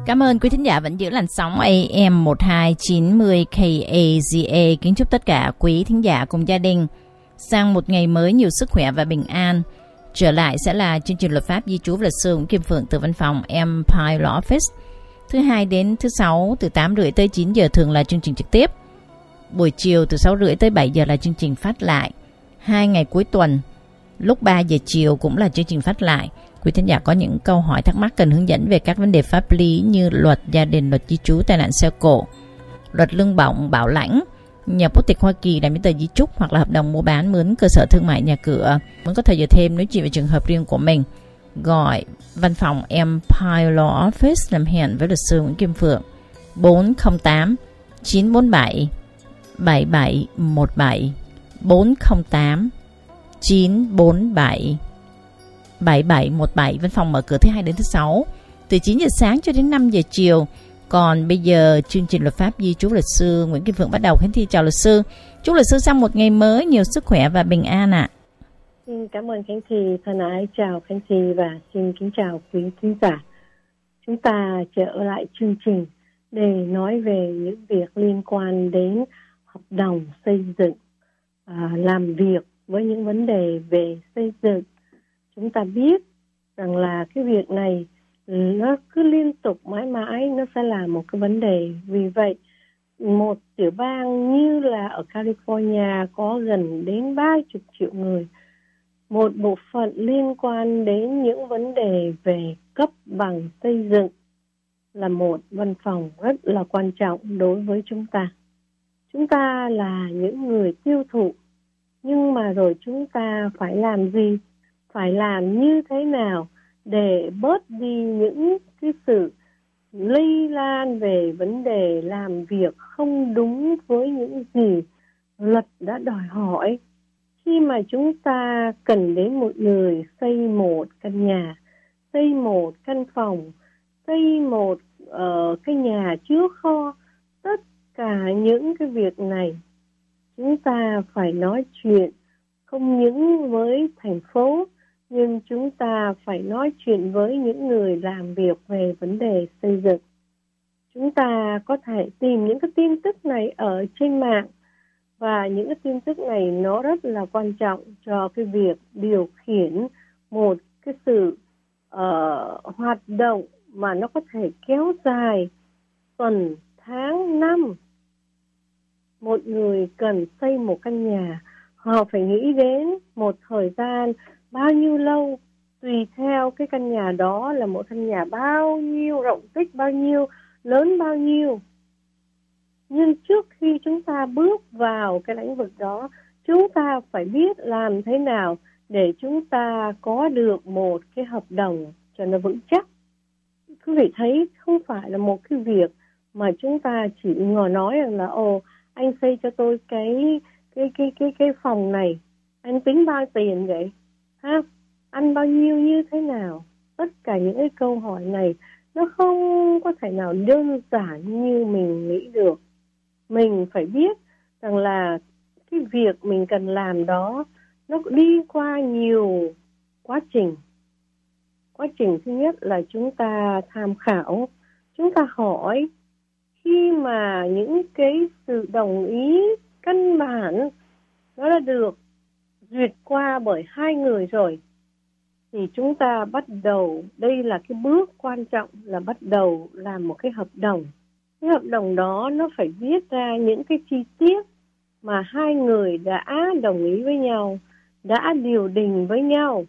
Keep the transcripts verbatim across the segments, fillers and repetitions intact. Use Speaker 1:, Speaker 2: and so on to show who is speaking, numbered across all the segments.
Speaker 1: Cảm ơn quý thính giả vẫn giữ làn sóng A M một hai chín không K A Z A. Kính chúc tất cả quý thính giả cùng gia đình sang một ngày mới nhiều sức khỏe và bình an. Trở lại sẽ là chương trình luật pháp di trú và luật sư Nguyễn Kim Phượng từ văn phòng Empire Law Office. Thứ hai đến thứ sáu từ tám rưỡi tới chín giờ thường là chương trình trực tiếp. Buổi chiều từ sáu rưỡi tới bảy giờ là chương trình phát lại. Hai ngày cuối tuần lúc ba giờ chiều cũng là chương trình phát lại. Quý thính giả có những câu hỏi thắc mắc cần hướng dẫn về các vấn đề pháp lý như luật gia đình, luật di trú, tai nạn xe cộ, luật lương bổng, bảo lãnh, nhập quốc tịch Hoa Kỳ, làm giấy tờ di trúc hoặc là hợp đồng mua bán mướn cơ sở thương mại nhà cửa. Muốn có thời giờ thêm nói chuyện về trường hợp riêng của mình, gọi văn phòng Empire Law Office làm hẹn với luật sư Nguyễn Kim Phượng bốn không tám chín bốn bảy bảy bảy một bảy bốn không tám chín bốn bảy bảy bảy một bảy. Văn phòng mở cửa thứ hai đến thứ sáu từ chín giờ sáng cho đến năm giờ chiều. Còn bây giờ chương trình luật pháp di trú luật sư Nguyễn Kim Phượng bắt đầu. Khánh Thi chào luật sư. Chúc luật sư sang một ngày mới nhiều sức khỏe và bình an ạ. À.
Speaker 2: Xin cảm ơn Khánh Thi. Thân ái chào Khánh Thi và xin kính chào quý khán giả. Chúng ta trở lại chương trình để nói về những việc liên quan đến hợp đồng xây dựng, à, làm việc với những vấn đề về xây dựng. Chúng ta biết rằng là cái việc này nó cứ liên tục mãi mãi nó sẽ là một cái vấn đề. Vì vậy một tiểu bang như là ở California có gần đến ba mươi triệu người, một bộ phận liên quan đến những vấn đề về cấp bằng xây dựng là một văn phòng rất là quan trọng đối với chúng ta. Chúng ta là những người tiêu thụ, nhưng mà rồi chúng ta phải làm gì? Phải làm như thế nào để bớt đi những cái sự lây lan về vấn đề làm việc không đúng với những gì luật đã đòi hỏi. Khi mà chúng ta cần đến một người xây một căn nhà, xây một căn phòng, xây một uh, cái nhà chứa kho, tất cả những cái việc này chúng ta phải nói chuyện không những với thành phố, nhưng chúng ta phải nói chuyện với những người làm việc về vấn đề xây dựng. Chúng ta có thể tìm những cái tin tức này ở trên mạng, và những cái tin tức này nó rất là quan trọng cho cái việc điều khiển một cái sự uh, hoạt động mà nó có thể kéo dài tuần, tháng, năm. Một người cần xây một căn nhà, họ phải nghĩ đến một thời gian bao nhiêu lâu, tùy theo cái căn nhà đó là một căn nhà bao nhiêu, rộng tích bao nhiêu, lớn bao nhiêu. Nhưng trước khi chúng ta bước vào cái lĩnh vực đó, chúng ta phải biết làm thế nào để chúng ta có được một cái hợp đồng cho nó vững chắc. Quý vị thấy không phải là một cái việc mà chúng ta chỉ ngồi nói rằng là ồ, anh xây cho tôi cái cái cái cái cái phòng này, anh tính bao tiền vậy? Ha? Ăn bao nhiêu như thế nào? Tất cả những cái câu hỏi này nó không có thể nào đơn giản như mình nghĩ được. Mình phải biết rằng là cái việc mình cần làm đó nó đi qua nhiều quá trình. Quá trình thứ nhất là chúng ta tham khảo, chúng ta hỏi. Khi mà những cái sự đồng ý căn bản nó đã được duyệt qua bởi hai người rồi, thì chúng ta bắt đầu, đây là cái bước quan trọng là bắt đầu làm một cái hợp đồng. Cái hợp đồng đó nó phải viết ra những cái chi tiết mà hai người đã đồng ý với nhau, đã điều đình với nhau.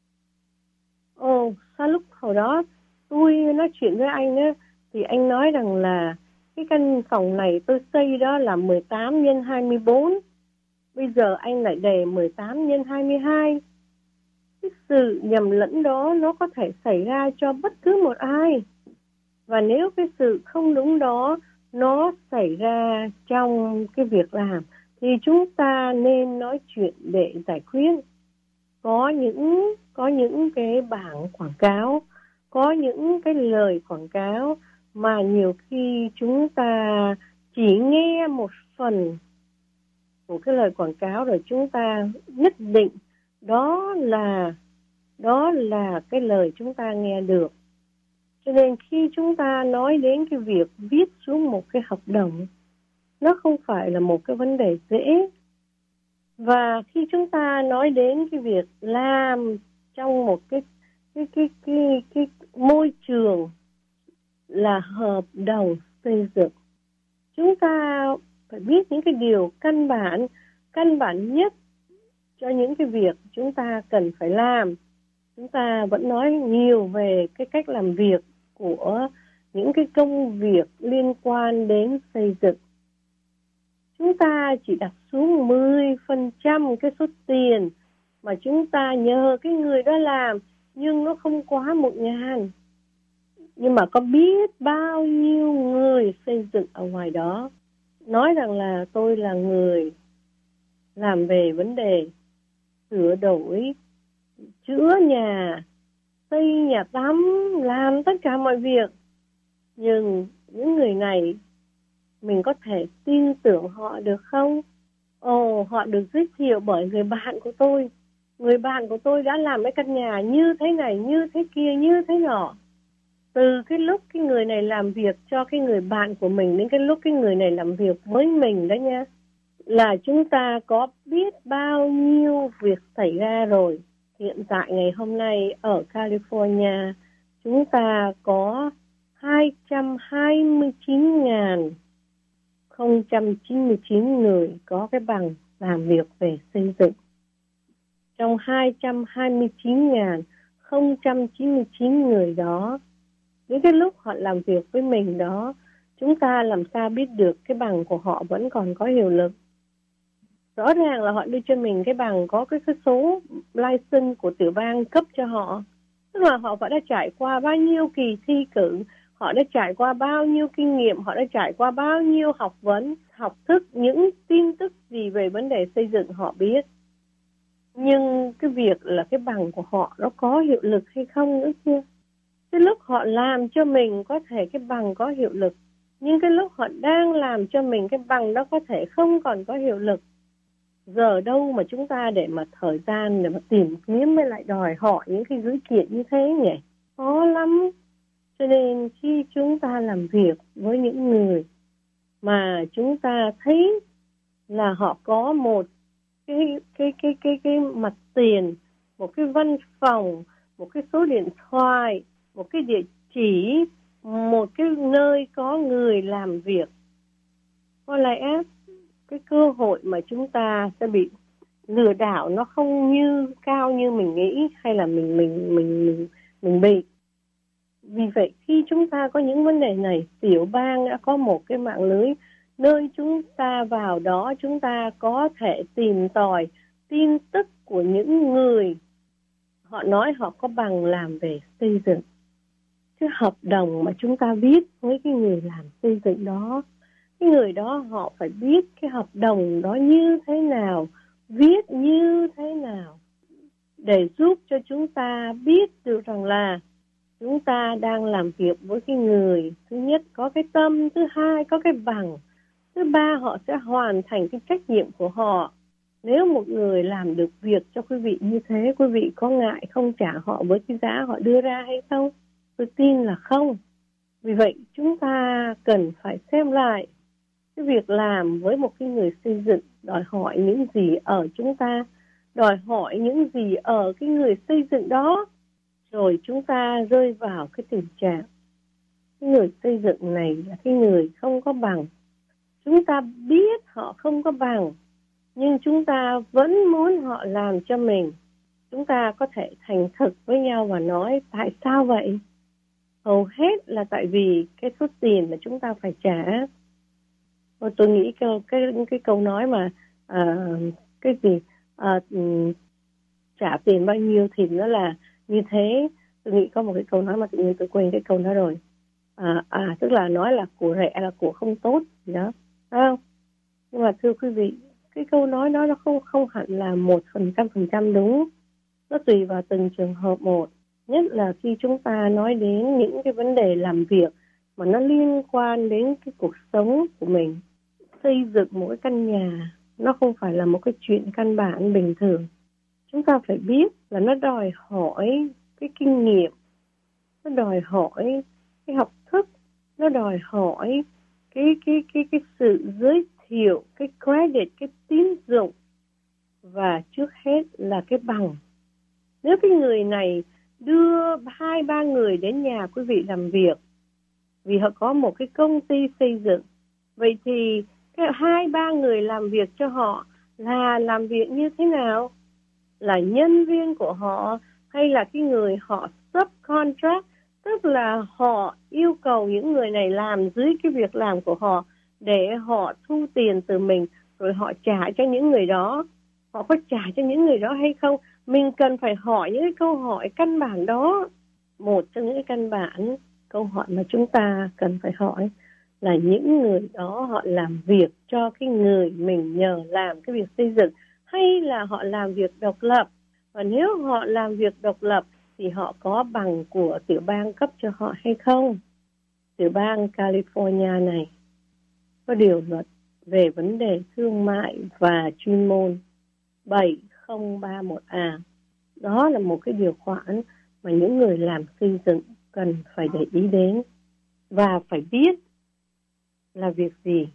Speaker 2: Ồ, sao lúc hồi đó tôi nói chuyện với anh á, thì anh nói rằng là cái căn phòng này tôi xây đó là mười tám nhân hai mươi bốn. Bây giờ anh lại đề mười tám nhân hai mươi hai. Cái sự nhầm lẫn đó nó có thể xảy ra cho bất cứ một ai. Và nếu cái sự không đúng đó nó xảy ra trong cái việc làm, thì chúng ta nên nói chuyện để giải quyết. Có những, có những cái bảng quảng cáo, có những cái lời quảng cáo mà nhiều khi chúng ta chỉ nghe một phần của cái lời quảng cáo rồi chúng ta nhất định đó là đó là cái lời chúng ta nghe được. Cho nên khi chúng ta nói đến cái việc viết xuống một cái hợp đồng, nó không phải là một cái vấn đề dễ. Và khi chúng ta nói đến cái việc làm trong một cái cái cái cái, cái môi trường là hợp đồng xây dựng, chúng ta phải biết những cái điều căn bản, căn bản nhất cho những cái việc chúng ta cần phải làm. Chúng ta vẫn nói nhiều về cái cách làm việc của những cái công việc liên quan đến xây dựng. Chúng ta chỉ đặt xuống mười phần trăm cái số tiền mà chúng ta nhờ cái người đó làm, nhưng nó không quá một ngàn. Nhưng mà có biết bao nhiêu người xây dựng ở ngoài đó nói rằng là tôi là người làm về vấn đề sửa đổi, chữa nhà, xây nhà tắm, làm tất cả mọi việc. Nhưng những người này mình có thể tin tưởng họ được không? Ồ, họ được giới thiệu bởi người bạn của tôi. Người bạn của tôi đã làm cái căn nhà như thế này, như thế kia, như thế nọ. Từ cái lúc cái người này làm việc cho cái người bạn của mình đến cái lúc cái người này làm việc với mình đó nha, là chúng ta có biết bao nhiêu việc xảy ra rồi. Hiện tại ngày hôm nay ở California, chúng ta có hai trăm hai mươi chín nghìn không trăm chín mươi chín người có cái bằng làm việc về xây dựng. Trong hai trăm hai mươi chín nghìn không trăm chín mươi chín người đó, đến cái lúc họ làm việc với mình đó, chúng ta làm sao biết được cái bằng của họ vẫn còn có hiệu lực? Rõ ràng là họ đưa cho mình cái bằng có cái, cái số license của tiểu bang cấp cho họ. Tức là họ đã trải qua bao nhiêu kỳ thi cử, họ đã trải qua bao nhiêu kinh nghiệm, họ đã trải qua bao nhiêu học vấn, học thức, những tin tức gì về vấn đề xây dựng họ biết. Nhưng cái việc là cái bằng của họ nó có hiệu lực hay không nữa chưa? Cái lúc họ làm cho mình có thể cái bằng có hiệu lực, nhưng cái lúc họ đang làm cho mình cái bằng đó có thể không còn có hiệu lực. Giờ đâu mà chúng ta để mà thời gian để mà tìm kiếm mới lại đòi hỏi những cái dữ kiện như thế nhỉ? Khó lắm. Cho nên khi chúng ta làm việc với những người mà chúng ta thấy là họ có một cái cái cái cái cái mặt tiền, một cái văn phòng, một cái số điện thoại, một cái địa chỉ, một cái nơi có người làm việc, có lẽ cái cơ hội mà chúng ta sẽ bị lừa đảo nó không như cao như mình nghĩ hay là mình mình mình mình mình bị. Vì vậy khi chúng ta có những vấn đề này, tiểu bang đã có một cái mạng lưới nơi chúng ta vào đó chúng ta có thể tìm tòi tin tức của những người họ nói họ có bằng làm về xây dựng. Cái hợp đồng mà chúng ta viết với cái người làm xây dựng đó, cái người đó họ phải biết cái hợp đồng đó như thế nào, viết như thế nào, để giúp cho chúng ta biết được rằng là chúng ta đang làm việc với cái người thứ nhất có cái tâm, thứ hai có cái bằng, thứ ba họ sẽ hoàn thành cái trách nhiệm của họ. Nếu một người làm được việc cho quý vị như thế, quý vị có ngại không trả họ với cái giá họ đưa ra hay không? Tôi tin là không. Vì vậy chúng ta cần phải xem lại cái việc làm với một cái người xây dựng đòi hỏi những gì ở chúng ta, đòi hỏi những gì ở cái người xây dựng đó. Rồi chúng ta rơi vào cái tình trạng cái người xây dựng này là cái người không có bằng. Chúng ta biết họ không có bằng, nhưng chúng ta vẫn muốn họ làm cho mình. Chúng ta có thể thành thực với nhau và nói tại sao vậy? Hầu hết là tại vì cái số tiền mà chúng ta phải trả. Và tôi nghĩ cái, cái, cái câu nói mà à, cái gì à, trả tiền bao nhiêu thì nó là như thế. Tôi nghĩ có một cái câu nói mà tự nhiên tôi quên cái câu đó rồi. À, à tức là nói là của rẻ là của không tốt gì đó, phải không? Nhưng mà thưa quý vị, cái câu nói đó nó không không hẳn là một phần trăm phần trăm đúng. Nó tùy vào từng trường hợp một. Nhất là khi chúng ta nói đến những cái vấn đề làm việc mà nó liên quan đến cái cuộc sống của mình. Xây dựng một cái căn nhà nó không phải là một cái chuyện căn bản bình thường. Chúng ta phải biết là nó đòi hỏi cái kinh nghiệm, nó đòi hỏi cái học thức, nó đòi hỏi cái cái cái cái sự giới thiệu, cái credit, cái tín dụng, và trước hết là cái bằng. Nếu cái người này đưa hai ba người đến nhà quý vị làm việc vì họ có một cái công ty xây dựng, vậy thì cái hai ba người làm việc cho họ là làm việc như thế nào? Là nhân viên của họ hay là cái người họ subcontract, tức là họ yêu cầu những người này làm dưới cái việc làm của họ để họ thu tiền từ mình rồi họ trả cho những người đó. Họ có trả cho những người đó hay không? Mình cần phải hỏi những cái câu hỏi căn bản đó. Một trong những cái căn bản câu hỏi mà chúng ta cần phải hỏi là những người đó họ làm việc cho cái người mình nhờ làm cái việc xây dựng hay là họ làm việc độc lập. Và nếu họ làm việc độc lập thì họ có bằng của tiểu bang cấp cho họ hay không? Tiểu bang California này có điều luật về vấn đề thương mại và chuyên môn bảy không ba một A. Đó là một cái điều khoản mà những người làm xây dựng cần phải để ý đến và phải biết là việc gì.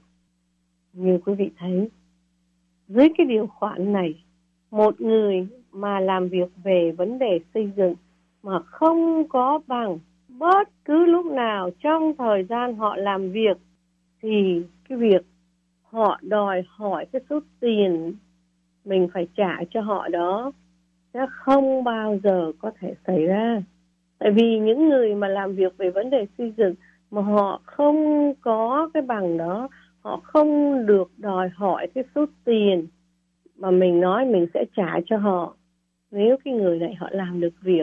Speaker 2: Như quý vị thấy, dưới cái điều khoản này, một người mà làm việc về vấn đề xây dựng mà không có bằng bất cứ lúc nào trong thời gian họ làm việc thì cái việc họ đòi hỏi cái số tiền mình phải trả cho họ đó sẽ không bao giờ có thể xảy ra. Tại vì những người mà làm việc về vấn đề xây dựng mà họ không có cái bằng đó, họ không được đòi hỏi cái số tiền mà mình nói mình sẽ trả cho họ nếu cái người này họ làm được việc.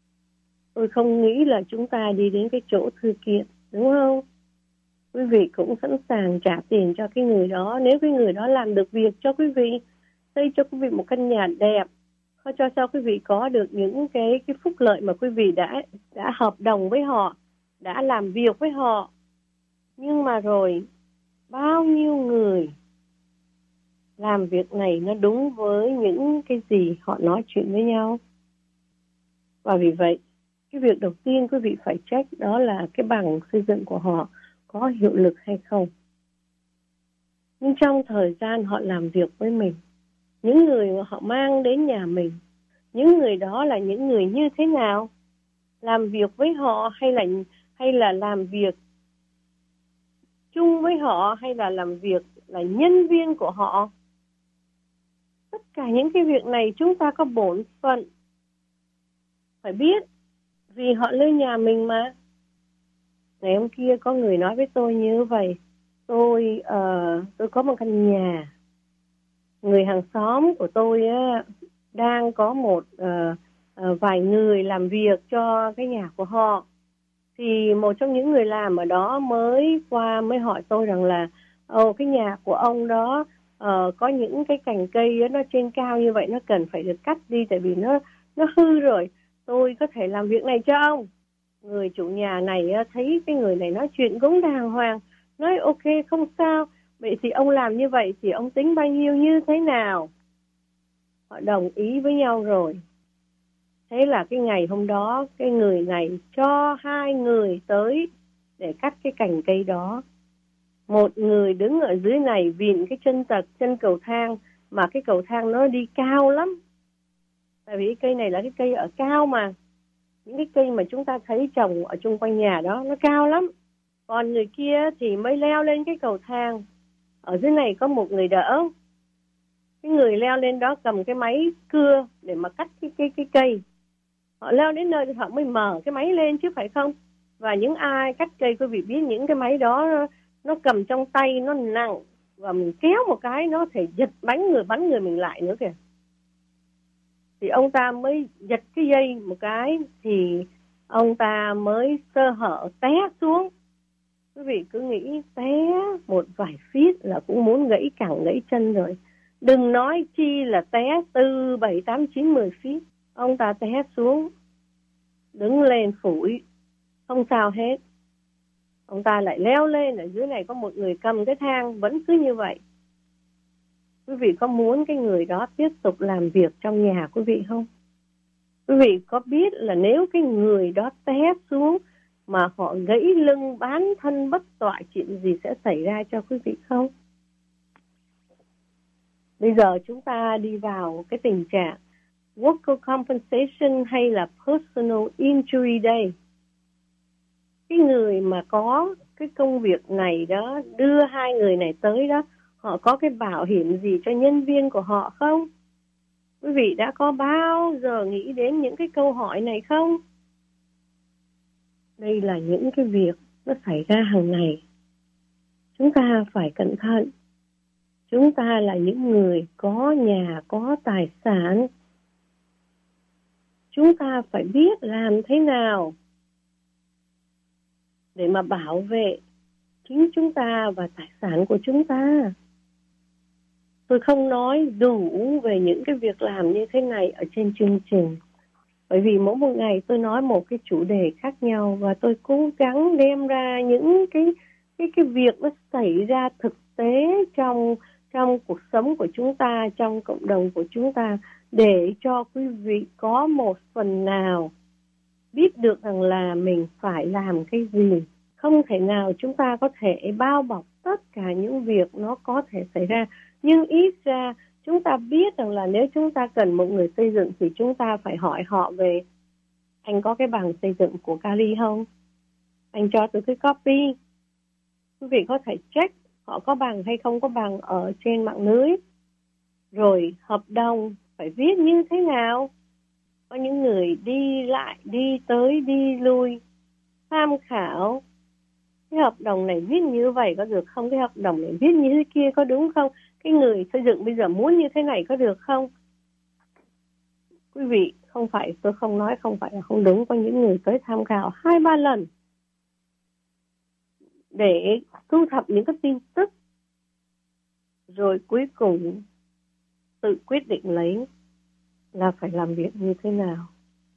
Speaker 2: Tôi không nghĩ là chúng ta đi đến cái chỗ thư kiện, đúng không? Quý vị cũng sẵn sàng trả tiền cho cái người đó nếu cái người đó làm được việc cho quý vị, xây cho quý vị một căn nhà đẹp, cho cho quý vị có được những cái cái phúc lợi mà quý vị đã đã hợp đồng với họ, đã làm việc với họ. Nhưng mà rồi bao nhiêu người làm việc này nó đúng với những cái gì họ nói chuyện với nhau? Và vì vậy, cái việc đầu tiên quý vị phải check đó là cái bằng xây dựng của họ có hiệu lực hay không. Nhưng trong thời gian họ làm việc với mình, những người mà họ mang đến nhà mình, những người đó là những người như thế nào? Làm việc với họ hay là hay là làm việc chung với họ hay là làm việc là nhân viên của họ? Tất cả những cái việc này chúng ta có bổn phận phải biết, vì họ lên nhà mình mà. Ngày hôm kia có người nói với tôi như vậy, tôi uh, tôi có một căn nhà, người hàng xóm của tôi uh, đang có một uh, uh, vài người làm việc cho cái nhà của họ. Thì một trong những người làm ở đó mới qua mới hỏi tôi rằng là ồ cái nhà của ông đó uh, có những cái cành cây nó trên cao như vậy, nó cần phải được cắt đi tại vì nó nó hư rồi, tôi có thể làm việc này cho ông. Người chủ nhà này thấy cái người này nói chuyện cũng đàng hoàng, nói ok không sao, vậy thì ông làm như vậy thì ông tính bao nhiêu như thế nào? Họ đồng ý với nhau rồi. Thế là cái ngày hôm đó cái người này cho hai người tới để cắt cái cành cây đó. Một người đứng ở dưới này vịn cái chân tật chân cầu thang, mà cái cầu thang nó đi cao lắm. Tại vì cái cây này là cái cây ở cao mà. Những cái cây mà chúng ta thấy trồng ở chung quanh nhà đó nó cao lắm. Còn người kia thì mới leo lên cái cầu thang. Ở dưới này có một người đỡ. Cái người leo lên đó cầm cái máy cưa để mà cắt cái, cái, cái cây. Họ leo đến nơi thì họ mới mở cái máy lên chứ phải không? Và những ai cắt cây quý vị biết những cái máy đó nó cầm trong tay nó nặng, và mình kéo một cái nó thể giật bánh người bắn người mình lại nữa kìa. Thì ông ta mới giật cái dây một cái thì ông ta mới sơ hở té xuống. Quý vị cứ nghĩ té một vài feet là cũng muốn gãy cẳng gãy chân rồi. Đừng nói chi là té từ bảy, tám, chín, mười feet. Ông ta té xuống, đứng lên phủi, không sao hết. Ông ta lại leo lên, ở dưới này có một người cầm cái thang, vẫn cứ như vậy. Quý vị có muốn cái người đó tiếp tục làm việc trong nhà quý vị không? Quý vị có biết là nếu cái người đó té xuống mà họ gãy lưng bán thân bất toại, chuyện gì sẽ xảy ra cho quý vị không? Bây giờ chúng ta đi vào cái tình trạng worker compensation hay là personal injury đây. Cái người mà có cái công việc này đó, đưa hai người này tới đó, họ có cái bảo hiểm gì cho nhân viên của họ không? Quý vị đã có bao giờ nghĩ đến những cái câu hỏi này không? Đây là những cái việc nó xảy ra hàng ngày. Chúng ta phải cẩn thận. Chúng ta là những người có nhà, có tài sản. Chúng ta phải biết làm thế nào để mà bảo vệ chính chúng ta và tài sản của chúng ta. Tôi không nói đủ về những cái việc làm như thế này ở trên chương trình. Bởi vì mỗi một ngày tôi nói một cái chủ đề khác nhau và tôi cố gắng đem ra những cái cái cái việc nó xảy ra thực tế trong trong cuộc sống của chúng ta, trong cộng đồng của chúng ta, để cho quý vị có một phần nào biết được rằng là mình phải làm cái gì. Không thể nào chúng ta có thể bao bọc tất cả những việc nó có thể xảy ra, nhưng ít ra chúng ta biết rằng là nếu chúng ta cần một người xây dựng thì chúng ta phải hỏi họ về: anh có cái bằng xây dựng của Cali không? Anh cho tôi cái copy. Quý vị có thể check họ có bằng hay không có bằng ở trên mạng lưới. Rồi hợp đồng phải viết như thế nào? Có những người đi lại, đi tới, đi lui, tham khảo. Cái hợp đồng này viết như vậy có được không? Cái hợp đồng này viết như thế kia có đúng không? Cái người xây dựng bây giờ muốn như thế này có được không? Quý vị, không phải, tôi không nói không phải là không đúng. Có những người tới tham khảo hai ba lần để thu thập những cái tin tức, rồi cuối cùng tự quyết định lấy là phải làm việc như thế nào.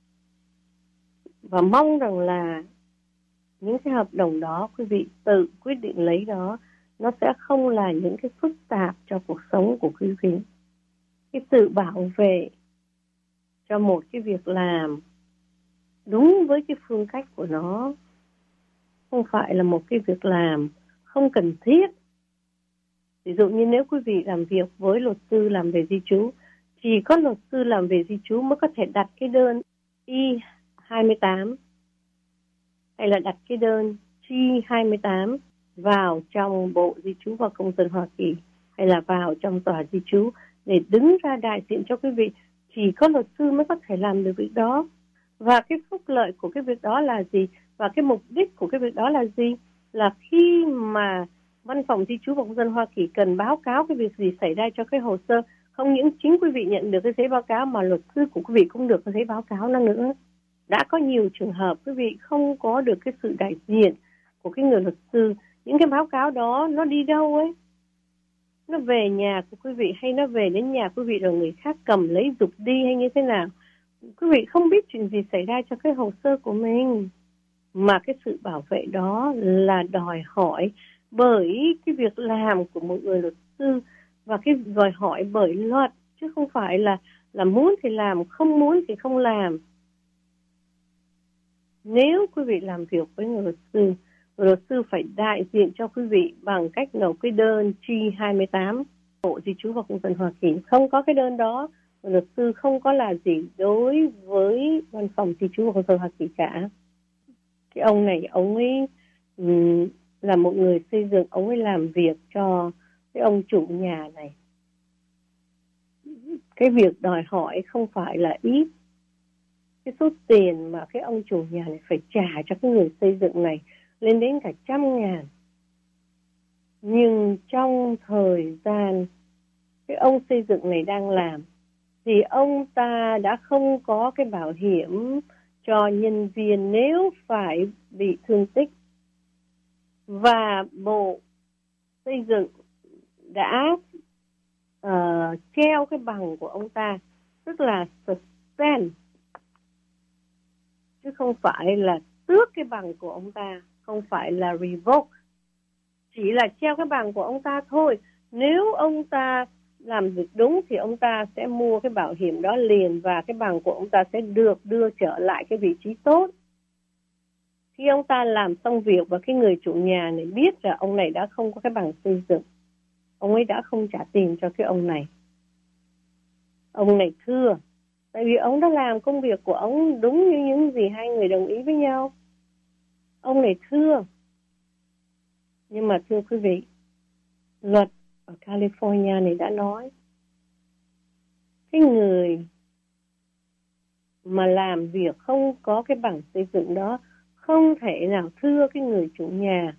Speaker 2: Và mong rằng là những cái hợp đồng đó quý vị tự quyết định lấy đó, nó sẽ không là những cái phức tạp cho cuộc sống của quý vị. Cái sự bảo vệ cho một cái việc làm đúng với cái phương cách của nó, không phải là một cái việc làm không cần thiết. Ví dụ như nếu quý vị làm việc với luật sư làm về di trú, chỉ có luật sư làm về di trú mới có thể đặt cái đơn I hai mươi tám hay là đặt cái đơn G hai mươi tám vào trong Bộ Di trú và Công dân Hoa Kỳ hay là vào trong tòa di trú để đứng ra đại diện cho quý vị. Chỉ có luật sư mới có thể làm được việc đó. Và cái phúc lợi của cái việc đó là gì? Và cái mục đích của cái việc đó là gì? Là khi mà Văn phòng Di trú và Công dân Hoa Kỳ cần báo cáo cái việc gì xảy ra cho cái hồ sơ, không những chính quý vị nhận được cái giấy báo cáo mà luật sư của quý vị cũng được cái giấy báo cáo năng nữa. Đã có nhiều trường hợp quý vị không có được cái sự đại diện của cái người luật sư. Những cái báo cáo đó nó đi đâu ấy? Nó về nhà của quý vị hay nó về đến nhà quý vị rồi người khác cầm lấy giục đi hay như thế nào? Quý vị không biết chuyện gì xảy ra cho cái hồ sơ của mình. Mà cái sự bảo vệ đó là đòi hỏi bởi cái việc làm của một người luật sư và cái đòi hỏi bởi luật, chứ không phải là, là muốn thì làm, không muốn thì không làm. Nếu quý vị làm việc với người luật sư, người luật sư phải đại diện cho quý vị bằng cách nộp cái đơn G hai mươi tám Bộ Di trú và Công dân Hoa Kỳ. Không có cái đơn đó, người luật sư không có là gì đối với Văn phòng Di trú và Công dân Hoa Kỳ cả. Cái ông này, ông ấy um, là một người xây dựng, ông ấy làm việc cho cái ông chủ nhà này. Cái việc đòi hỏi không phải là ít. Cái số tiền mà cái ông chủ nhà này phải trả cho cái người xây dựng này lên đến cả trăm ngàn. Nhưng trong thời gian cái ông xây dựng này đang làm thì ông ta đã không có cái bảo hiểm cho nhân viên nếu phải bị thương tích. Và Bộ Xây dựng đã uh, treo cái bằng của ông ta, tức là suspend, chứ không phải là tước cái bằng của ông ta, không phải là revoke. Chỉ là treo cái bằng của ông ta thôi. Nếu ông ta làm việc đúng thì ông ta sẽ mua cái bảo hiểm đó liền và cái bằng của ông ta sẽ được đưa trở lại cái vị trí tốt. Khi ông ta làm xong việc và cái người chủ nhà này biết là ông này đã không có cái bằng xây dựng, ông ấy đã không trả tiền cho cái ông này. Ông này thưa, tại vì ông đã làm công việc của ông đúng như những gì hai người đồng ý với nhau. Ông này thưa. Nhưng mà thưa quý vị, luật ở California này đã nói cái người mà làm việc không có cái bằng xây dựng đó không thể nào thưa cái người chủ nhà.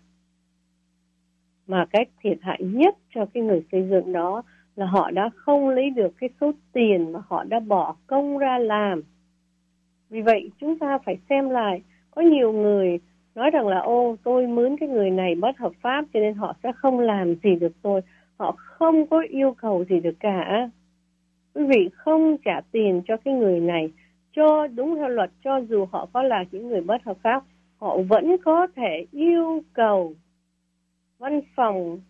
Speaker 2: Mà cái thiệt hại nhất cho cái người xây dựng đó là họ đã không lấy được cái số tiền mà họ đã bỏ công ra làm. Vì vậy chúng ta phải xem lại. Có nhiều người nói rằng là ô tôi mướn cái người này bất hợp pháp cho nên họ sẽ không làm gì được tôi. Họ không có yêu cầu gì được cả. Quý vị không trả tiền cho cái người này, cho đúng theo luật, cho dù họ có là những người bất hợp pháp, họ vẫn có thể yêu cầu văn phòng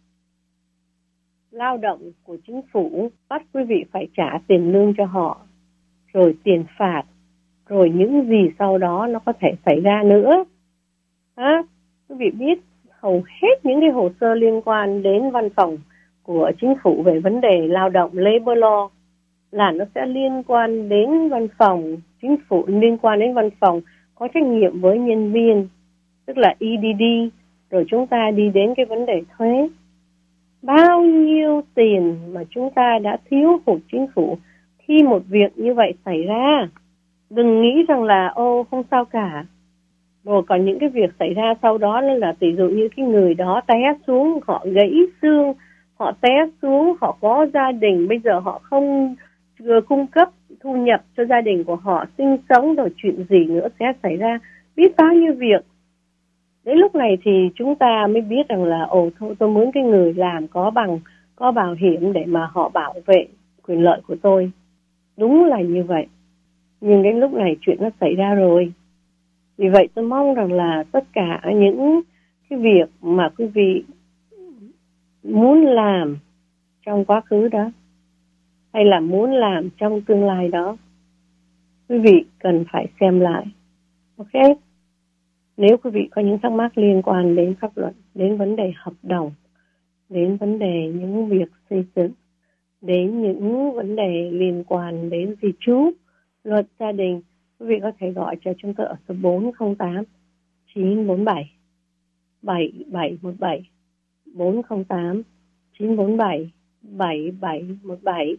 Speaker 2: lao động của chính phủ bắt quý vị phải trả tiền lương cho họ, rồi tiền phạt, rồi những gì sau đó nó có thể xảy ra nữa. À, quý vị biết hầu hết những cái hồ sơ liên quan đến văn phòng của chính phủ về vấn đề lao động, labor law, là nó sẽ liên quan đến văn phòng chính phủ, liên quan đến văn phòng có trách nhiệm với nhân viên, tức là E D D, rồi chúng ta đi đến cái vấn đề thuế. Bao nhiêu tiền mà chúng ta đã thiếu hụt chính phủ khi một việc như vậy xảy ra. Đừng nghĩ rằng là ô không sao cả. Rồi còn những cái việc xảy ra sau đó là ví dụ như cái người đó té xuống, họ gãy xương, họ té xuống, họ có gia đình, bây giờ họ không cung cấp thu nhập cho gia đình của họ sinh sống, rồi chuyện gì nữa sẽ xảy ra. Biết bao nhiêu việc. Đến lúc này thì chúng ta mới biết rằng là ồ thôi tôi muốn cái người làm có bằng, có bảo hiểm để mà họ bảo vệ quyền lợi của tôi. Đúng là như vậy. Nhưng đến lúc này chuyện nó xảy ra rồi. Vì vậy tôi mong rằng là tất cả những cái việc mà quý vị muốn làm trong quá khứ đó, hay là muốn làm trong tương lai đó, quý vị cần phải xem lại. Ok? Nếu quý vị có những thắc mắc liên quan đến pháp luật, đến vấn đề hợp đồng, đến vấn đề những việc xây dựng, đến những vấn đề liên quan đến di trú, luật gia đình, quý vị có thể gọi cho chúng tôi ở số bốn không tám chín bốn bảy bảy bảy một bảy, bốn không tám chín bốn bảy bảy bảy một bảy.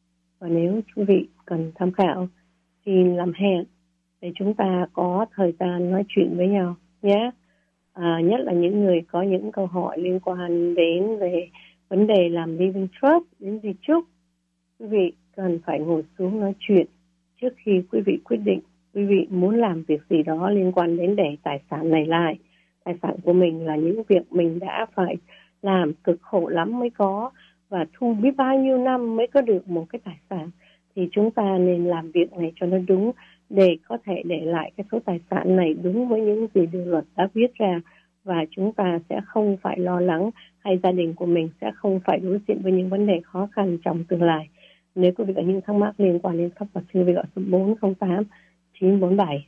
Speaker 2: Và nếu quý vị cần tham khảo thì làm hẹn để chúng ta có thời gian nói chuyện với nhau nhé. À, nhất là những người có những câu hỏi liên quan đến về vấn đề làm living trust, đến di chúc, quý vị cần phải ngồi xuống nói chuyện trước khi quý vị quyết định quý vị muốn làm việc gì đó liên quan đến để tài sản này lại. Tài sản của mình là những việc mình đã phải làm cực khổ lắm mới có, và thu biết bao nhiêu năm mới có được một cái tài sản. Thì chúng ta nên làm việc này cho nó đúng, để có thể để lại cái số tài sản này đúng với những gì điều luật đã viết ra, và chúng ta sẽ không phải lo lắng, hay gia đình của mình sẽ không phải đối diện với những vấn đề khó khăn trong tương lai. Nếu quý vị có những thắc mắc liên quan đến pháp luật, xin quý vị gọi số bốn không tám chín bốn bảy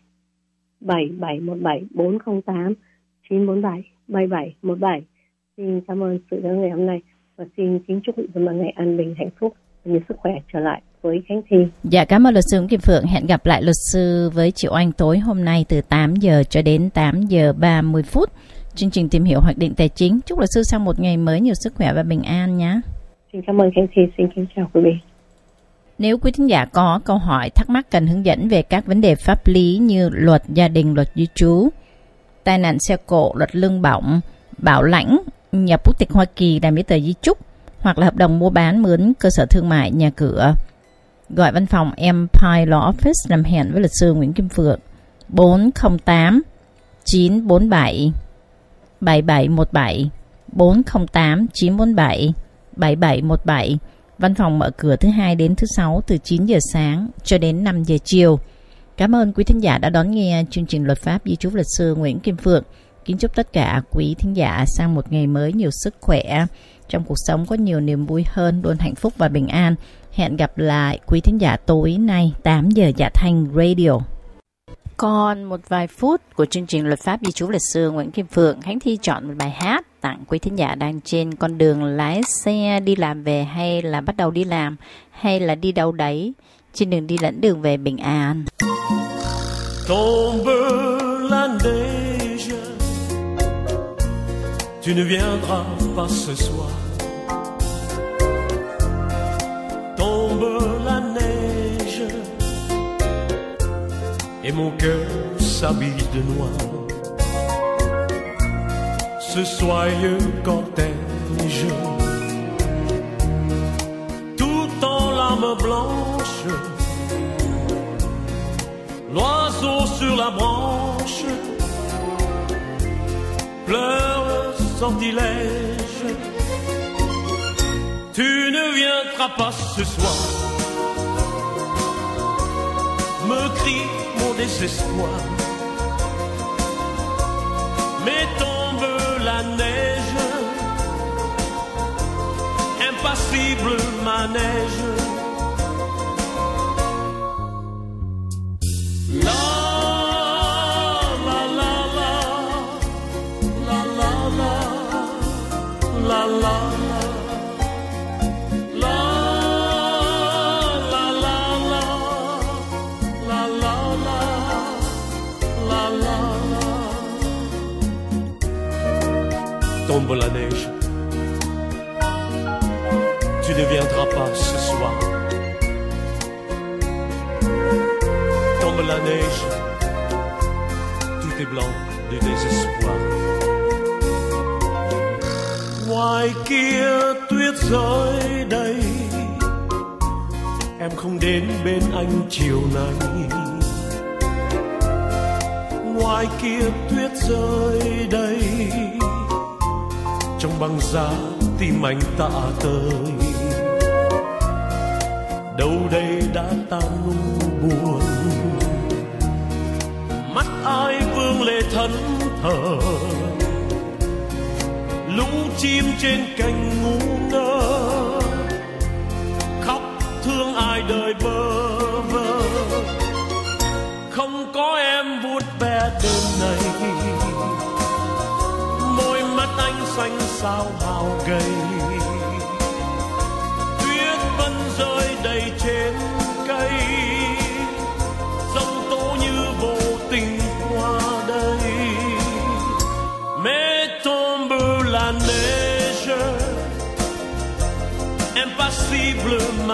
Speaker 2: bảy bảy một bảy, bốn không tám chín bốn bảy bảy bảy một bảy. Xin cảm ơn sự lắng nghe ngày hôm nay, và xin kính chúc quý vị một ngày an bình, hạnh phúc và nhiều sức khỏe trở lại với Khánh Thi.
Speaker 1: Dạ, cảm ơn luật sư Nguyễn Kim Phượng. Hẹn gặp lại luật sư với chị Oanh tối hôm nay từ tám giờ cho đến tám giờ ba mươi phút. Chương trình tìm hiểu hoạch định tài chính. Chúc luật sư sau một ngày mới nhiều sức khỏe và bình an nhé.
Speaker 2: Xin cảm ơn Khánh Thi. Xin kính chào quý vị.
Speaker 1: Nếu quý thính giả có câu hỏi, thắc mắc cần hướng dẫn về các vấn đề pháp lý như luật gia đình, luật di trú, tai nạn xe cộ, luật lương bổng, bảo lãnh, nhập quốc tịch Hoa Kỳ, làm giấy tờ di chúc, hoặc là hợp đồng mua bán mướn cơ sở thương mại, nhà cửa, gọi văn phòng Empire Law Office làm hẹn với luật sư Nguyễn Kim Phượng bốn không tám chín bốn bảy bảy bảy một bảy, bốn không tám chín bốn bảy bảy bảy một bảy. Văn phòng mở cửa thứ hai đến thứ sáu từ chín giờ sáng cho đến năm giờ chiều. Cảm ơn quý thính giả đã đón nghe chương trình Luật pháp di trú luật sư Nguyễn Kim Phượng. Kính chúc tất cả quý thính giả sang một ngày mới nhiều sức khỏe, trong cuộc sống có nhiều niềm vui hơn, luôn hạnh phúc và bình an. Hẹn gặp lại quý thính giả tối nay tám giờ Dạ Thanh Radio. Còn một vài phút của chương trình Luật pháp Di trú Lịch sử, Nguyễn Kim Phượng, Khánh Thi chọn một bài hát tặng quý thính giả đang trên con đường lái xe đi làm về, hay là bắt đầu đi làm, hay là đi đâu đấy, trên đường đi lẫn đường về bình an.
Speaker 3: Tombe la neige, tu ne viendras pas ce soir. Tombe la neige, et mon cœur s'habille de noir. Ce soyeux cortège, tout en larmes blanches, l'oiseau sur la branche pleure sortilège. Tu ne viendras pas ce soir, me crie mon désespoir. Mais tombe la neige, impassible ma neige. La la la la, la la la, la la la, la la la la, la la la, la la la. Tombe la neige, tu ne viendras pas ce soir. Tombe la neige, tout est blanc de désespoir. Ngoài kia tuyết rơi đầy, em không đến bên anh chiều nay. Ngoài kia tuyết rơi đầy, trong băng giá tim anh tạ tơi. Đâu đây đã tan nụ buồn, mắt ai vương lệ thẫn thờ. Lũ chim trên cành ngu ngơ, khóc thương ai đời bơ vơ. Không có em vuốt ve đêm nay, môi mắt anh xanh sao hao gầy. Tuyết vẫn rơi đầy trên cây, giông tố như vô tình qua đây. Mais tombe la neige, impassible